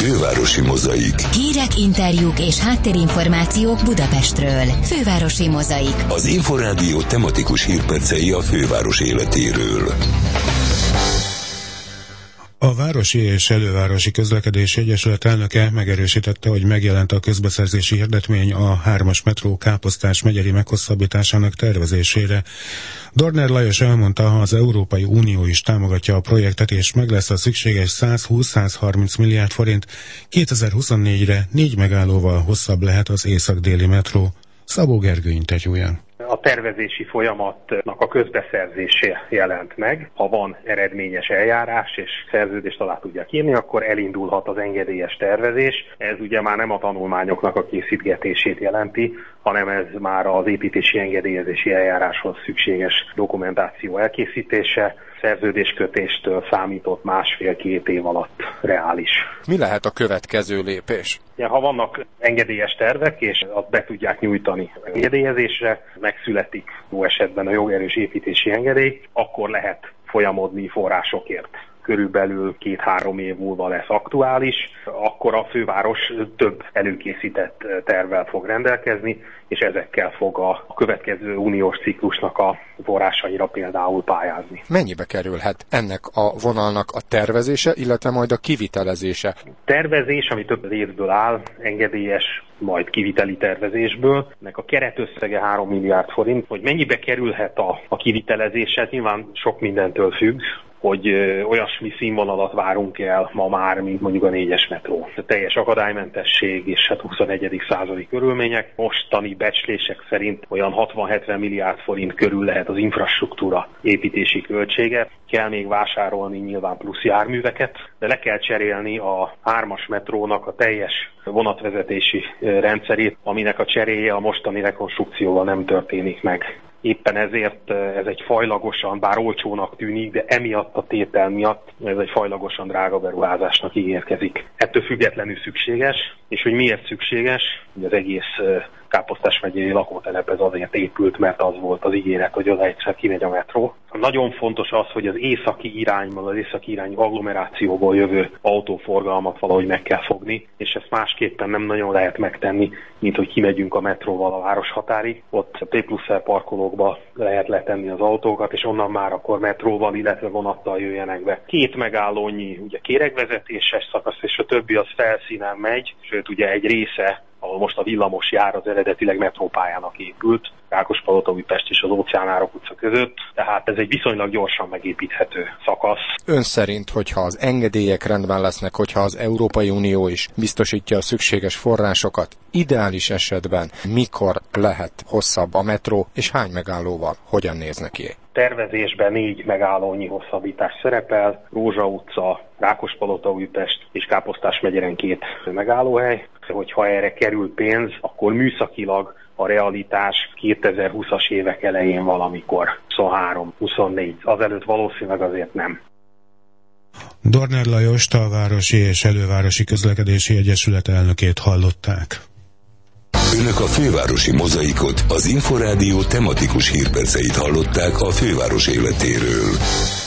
Fővárosi Mozaik. Hírek, interjúk és háttérinformációk Budapestről. Fővárosi Mozaik. Az Inforádió tematikus hírpercei a főváros életéről. A Városi és Elővárosi Közlekedési Egyesület elnöke megerősítette, hogy megjelent a közbeszerzési hirdetmény a 3-as metró Káposztás megyeri meghosszabbításának tervezésére. Dorner Lajos elmondta, az Európai Unió is támogatja a projektet, és meg lesz a szükséges 120-130 milliárd forint. 2024-re 4 megállóval hosszabb lehet az észak-déli metró. Szabó Gergő interjúja. A tervezési folyamatnak a közbeszerzése jelent meg. Ha van eredményes eljárás és szerződést alá tudják írni, akkor elindulhat az engedélyes tervezés. Ez ugye már nem a tanulmányoknak a készítgetését jelenti, hanem ez már az építési engedélyezési eljáráshoz szükséges dokumentáció elkészítése, szerződéskötéstől számított 1,5-2 év alatt reális. Mi lehet a következő lépés? Ha vannak engedélyes tervek, és azt be tudják nyújtani engedélyezésre, megszületik jó esetben a jogerős építési engedély, akkor lehet folyamodni forrásokért. Körülbelül 2-3 év múlva lesz aktuális, akkor a főváros több előkészített tervvel fog rendelkezni, és ezekkel fog a következő uniós ciklusnak a forrásaira például pályázni. Mennyibe kerülhet ennek a vonalnak a tervezése, illetve majd a kivitelezése? Tervezés, ami több részből áll, engedélyes, majd kiviteli tervezésből. Ennek a keretösszege 3 milliárd forint, hogy mennyibe kerülhet a kivitelezése, nyilván sok mindentől függ, hogy olyasmi színvonalat várunk el ma már, mint mondjuk a 4-es metró. A teljes akadálymentesség és 21. századi körülmények. Mostani becslések szerint olyan 60-70 milliárd forint körül lehet az infrastruktúra építési költsége. Kell még vásárolni nyilván plusz járműveket, de le kell cserélni a 3-as metrónak a teljes vonatvezetési rendszerét, aminek a cseréje a mostani rekonstrukcióval nem történik meg. Éppen ezért ez egy fajlagosan, bár olcsónak tűnik, de emiatt a tétel miatt ez egy fajlagosan drága beruházásnak ígérkezik. Ettől függetlenül szükséges, és hogy miért szükséges, hogy az egész Káposztás megyei lakótelep ez azért épült, mert az volt az ígéret, hogy oda egyszer kimegy a metró. Nagyon fontos az, hogy az északi irányból, az északi irányú agglomerációból jövő autóforgalmat valahogy meg kell fogni, és ezt másképpen nem nagyon lehet megtenni, mint hogy kimegyünk a metróval a városhatárig. Ott a T+R parkolókba lehet letenni az autókat, és onnan már akkor metróval, illetve vonattal jöjjenek be. 2 megállónyi ugye kéregvezetéses szakasz, és a többi az felszínen megy, sőt ugye egy része, ahol most a villamos jár, az eredetileg metrópályának épült, Rákospalota-Újpest és az Óceánárok utca között, tehát ez egy viszonylag gyorsan megépíthető szakasz. Ön szerint, hogyha az engedélyek rendben lesznek, hogyha az Európai Unió is biztosítja a szükséges forrásokat, ideális esetben mikor lehet hosszabb a metró, és hány megállóval? Hogyan néz neki? Tervezésben 4 megállónyi hosszabbítás szerepel, Rózsa utca, Rákospalota-Újpest és Káposztás megyeren 2 megállóhely. Hogyha erre kerül pénz, akkor műszakilag a realitás 2020-as évek elején valamikor, 23-24, azelőtt valószínűleg azért nem. Dorner Lajost, a Városi és Elővárosi Közlekedési Egyesület elnökét hallották. Önök a Fővárosi Mozaikot, az Inforádió tematikus hírperceit hallották a főváros életéről.